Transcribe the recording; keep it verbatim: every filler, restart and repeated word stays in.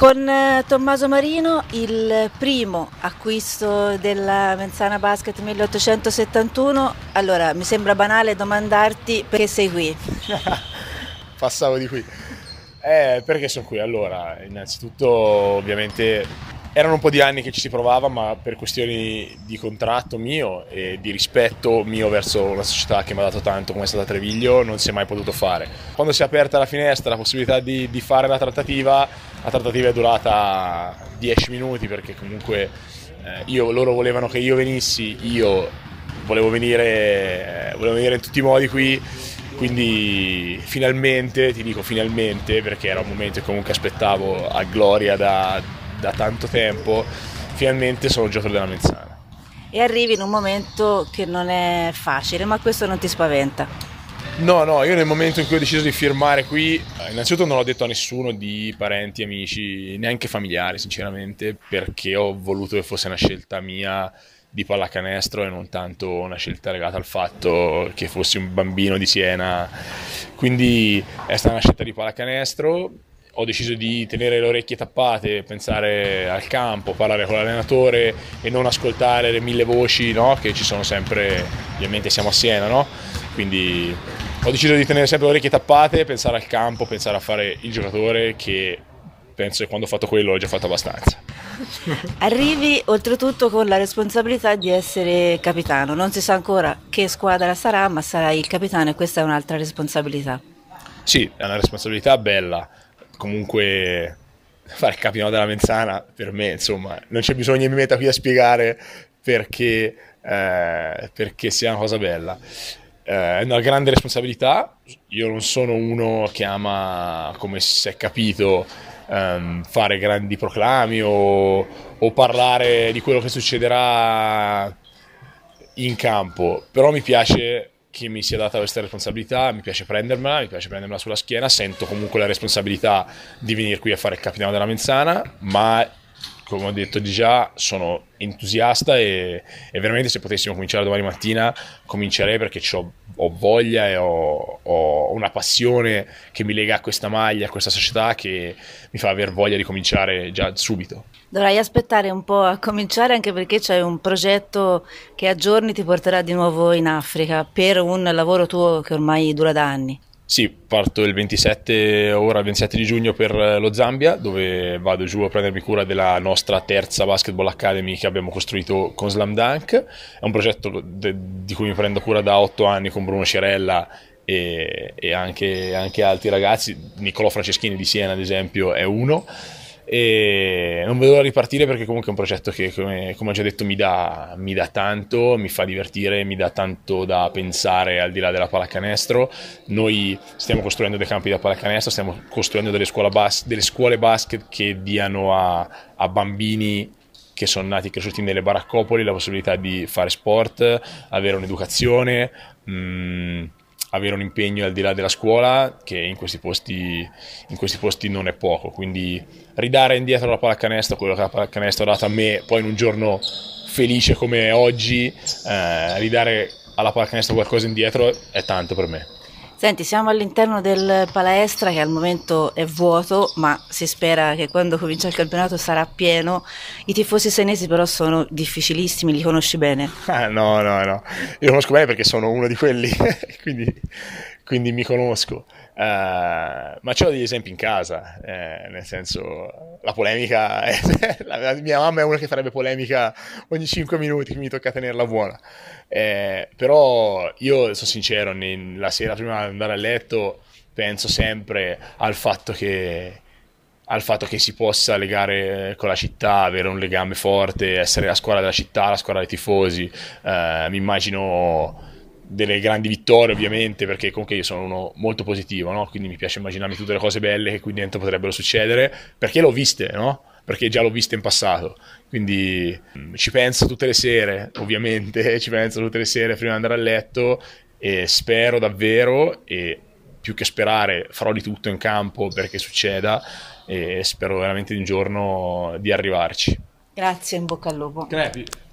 Con eh, Tommaso Marino, il primo acquisto della Menzana Basket milleottocentosettantuno. Allora, mi sembra banale domandarti perché sei qui. Passavo di qui. Eh, perché sono qui? Allora, innanzitutto, ovviamente, erano un po' di anni che ci si provava, ma per questioni di contratto mio e di rispetto mio verso una società che mi ha dato tanto come è stata Treviglio, non si è mai potuto fare. Quando si è aperta la finestra, la possibilità di, di fare la trattativa, la trattativa è durata dieci minuti, perché comunque eh, io, loro volevano che io venissi, io volevo venire, volevo venire in tutti i modi qui. Quindi finalmente, ti dico finalmente, perché era un momento che comunque aspettavo a gloria da, da tanto tempo, finalmente sono giocatore della Menzana. E arrivi in un momento che non è facile, ma questo non ti spaventa? No, no, io nel momento in cui ho deciso di firmare qui, innanzitutto non l'ho detto a nessuno di parenti, amici, neanche familiari sinceramente, perché ho voluto che fosse una scelta mia di pallacanestro e non tanto una scelta legata al fatto che fossi un bambino di Siena. Quindi è stata una scelta di pallacanestro, ho deciso di tenere le orecchie tappate, pensare al campo, parlare con l'allenatore e non ascoltare le mille voci, no? Che ci sono sempre, ovviamente siamo a Siena, no? Quindi ho deciso di tenere sempre le orecchie tappate, pensare al campo, pensare a fare il giocatore, che penso che quando ho fatto quello ho già fatto abbastanza. Arrivi oltretutto con la responsabilità di essere capitano, non si sa ancora che squadra sarà, ma sarai il capitano e questa è un'altra responsabilità. Sì, è una responsabilità bella, comunque fare il capitano della Menzana per me, insomma, non c'è bisogno che mi metta qui a spiegare perché, eh, perché sia una cosa bella. Eh, è una grande responsabilità, io non sono uno che ama, come si è capito, um, fare grandi proclami o, o parlare di quello che succederà in campo, però mi piace che mi sia data questa responsabilità, mi piace prendermela, mi piace prendermela sulla schiena, sento comunque la responsabilità di venire qui a fare il capitano della Menzana, ma come ho detto di già sono entusiasta e, e veramente se potessimo cominciare domani mattina comincerei, perché ho, ho voglia e ho, ho una passione che mi lega a questa maglia, a questa società, che mi fa aver voglia di cominciare già subito. Dovrai aspettare un po' a cominciare, anche perché c'è un progetto che a giorni ti porterà di nuovo in Africa per un lavoro tuo che ormai dura da anni. Sì, parto il ventisette, ora il ventisette di giugno per lo Zambia, dove vado giù a prendermi cura della nostra terza Basketball Academy che abbiamo costruito con Slam Dunk. È un progetto de- di cui mi prendo cura da otto anni con Bruno Cirella e, e anche, anche altri ragazzi. Nicolò Franceschini di Siena, ad esempio, è uno. E non vedo ripartire, perché comunque è un progetto che, come, come ho già detto, mi dà, mi dà tanto, mi fa divertire, mi dà tanto da pensare al di là della pallacanestro. Noi stiamo costruendo dei campi da pallacanestro, stiamo costruendo delle scuole, bas- delle scuole basket che diano a, a bambini che sono nati e cresciuti nelle baraccopoli la possibilità di fare sport, avere un'educazione, mh, avere un impegno al di là della scuola, che in questi posti, in questi posti non è poco. Quindi ridare indietro la pallacanestro quello che la pallacanestro ha dato a me, poi in un giorno felice come oggi, eh, ridare alla pallacanestro qualcosa indietro è tanto per me. Senti, siamo all'interno del palestra che al momento è vuoto, ma si spera che quando comincia il campionato sarà pieno. I tifosi senesi però sono difficilissimi, li conosci bene? Ah, no, no, no, io lo conosco bene perché sono uno di quelli, quindi, quindi mi conosco. Uh, ma c'ho degli esempi in casa, eh, nel senso, la polemica è, la mia mamma è una che farebbe polemica ogni cinque minuti, mi tocca tenerla buona, eh, però io sono sincero, la sera prima di andare a letto penso sempre al fatto che al fatto che si possa legare con la città, avere un legame forte, essere la squadra della città, la squadra dei tifosi. Eh, mi immagino delle grandi vittorie, ovviamente, perché comunque io sono uno molto positivo, no? Quindi mi piace immaginarmi tutte le cose belle che qui dentro potrebbero succedere, perché l'ho viste, no? Perché già l'ho viste in passato, quindi ci penso tutte le sere, ovviamente, ci penso tutte le sere prima di andare a letto e spero davvero, e più che sperare farò di tutto in campo perché succeda, e spero veramente di un giorno di arrivarci. Grazie, in bocca al lupo. Crepi.